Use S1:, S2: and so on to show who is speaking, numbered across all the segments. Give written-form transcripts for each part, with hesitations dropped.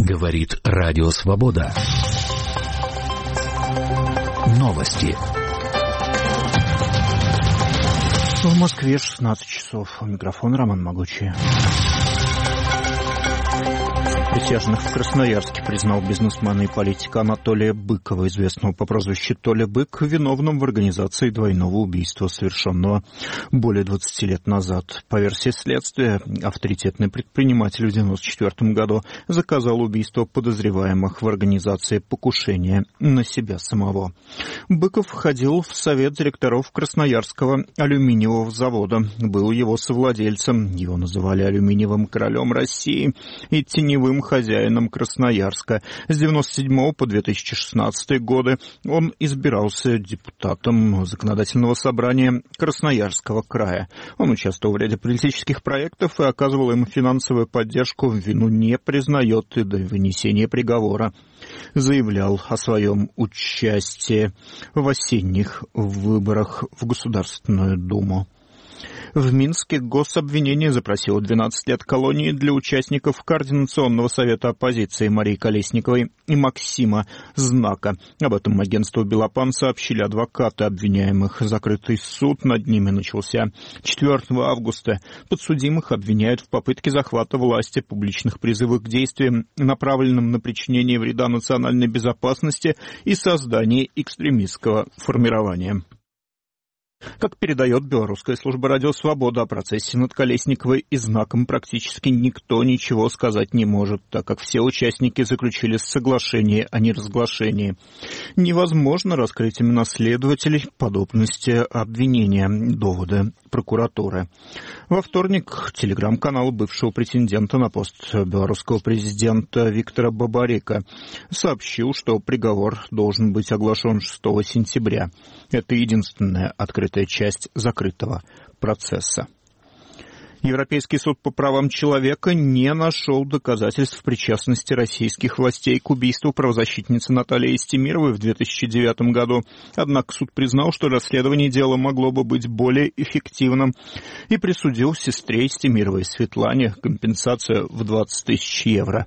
S1: Говорит Радио Свобода. Новости.
S2: В Москве 16 часов. У микрофона Роман Могучий. Присяжных в Красноярске признал бизнесмена и политика Анатолия Быкова, известного по прозвищу Толя Бык, виновным в организации двойного убийства, совершенного более 20 лет назад. По версии следствия, авторитетный предприниматель в 1994 году заказал убийство подозреваемых в организации покушения на себя самого. Быков входил в совет директоров Красноярского алюминиевого завода, был его совладельцем, его называли алюминиевым королем России и теневым хозяином Красноярска. С 1997 по 2016 годы он избирался депутатом Законодательного собрания Красноярского края. Он участвовал в ряде политических проектов и оказывал им финансовую поддержку, вину не признает и до вынесения приговора заявлял о своем участии в осенних выборах в Государственную Думу. В Минске гособвинение запросило 12 лет колонии для участников Координационного совета оппозиции Марии Колесниковой и Максима Знака. Об этом агентству «Белопан» сообщили адвокаты обвиняемых. Закрытый суд над ними начался 4 августа. Подсудимых обвиняют в попытке захвата власти, публичных призывах к действиям, направленным на причинение вреда национальной безопасности и создании экстремистского формирования. Как передает белорусская служба «Радио Свобода», о процессе над Колесниковой и Знаком практически никто ничего сказать не может, так как все участники заключили соглашение о неразглашении. Невозможно раскрыть имена следователей, подобности обвинения, доводы прокуратуры. Во вторник телеграм-канал бывшего претендента на пост белорусского президента Виктора Бабарика сообщил, что приговор должен быть оглашен 6 сентября. Это единственная открытая часть закрытого процесса. Европейский суд по правам человека не нашел доказательств причастности российских властей к убийству правозащитницы Натальи Истемировой в 2009 году. Однако суд признал, что расследование дела могло бы быть более эффективным и присудил сестре Истемировой Светлане компенсацию в 20 тысяч евро.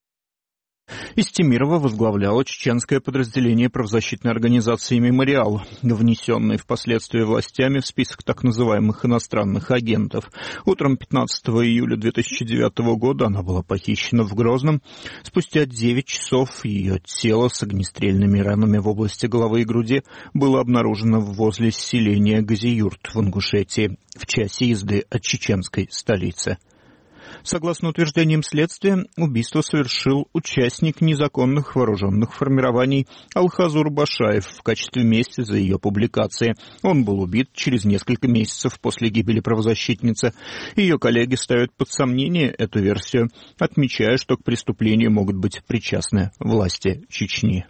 S2: Истемирова возглавляла чеченское подразделение правозащитной организации «Мемориал», внесенное впоследствии властями в список так называемых иностранных агентов. Утром 15 июля 2009 года она была похищена в Грозном. Спустя 9 часов ее тело с огнестрельными ранами в области головы и груди было обнаружено возле селения Газиюрт в Ингушетии, в часе езды от чеченской столицы. Согласно утверждениям следствия, убийство совершил участник незаконных вооруженных формирований Алхазур Башаев в качестве мести за ее публикации. Он был убит через несколько месяцев после гибели правозащитницы. Ее коллеги ставят под сомнение эту версию, отмечая, что к преступлению могут быть причастны власти Чечни.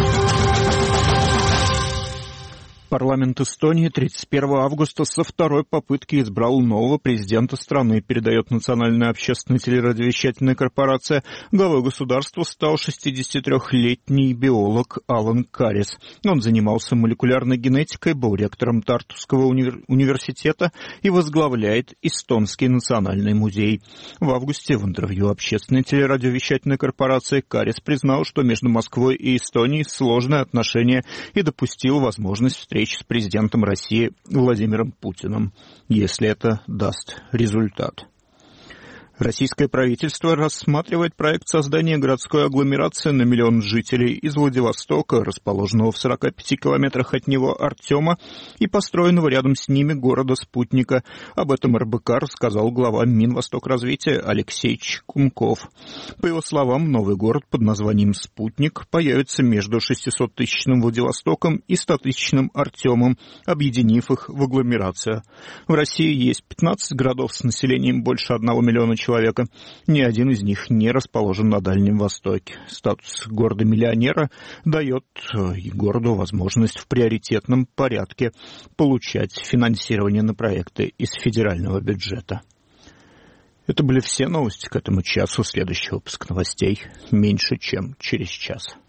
S2: Парламент Эстонии 31 августа со второй попытки избрал нового президента страны, передает Национальная общественная телерадиовещательная корпорация. Главой государства стал 63-летний биолог Алан Карис. Он занимался молекулярной генетикой, был ректором Тартуского университета и возглавляет Эстонский национальный музей. В августе в интервью общественной телерадиовещательной корпорации Карис признал, что между Москвой и Эстонией сложные отношения и допустил возможность встречи с президентом России Владимиром Путиным, если это даст результат. Российское правительство рассматривает проект создания городской агломерации на 1 миллион жителей из Владивостока, расположенного в 45 километрах от него Артема, и построенного рядом с ними города-спутника. Об этом РБК рассказал глава Минвостокразвития Алексей Чкунков. По его словам, новый город под названием «Спутник» появится между 600-тысячным Владивостоком и 100-тысячным Артемом, объединив их в агломерацию. В России есть 15 городов с населением больше 1 миллиона человека. Ни один из них не расположен на Дальнем Востоке. Статус города-миллионера дает городу возможность в приоритетном порядке получать финансирование на проекты из федерального бюджета. Это были все новости к этому часу. Следующий выпуск новостей меньше, чем через час.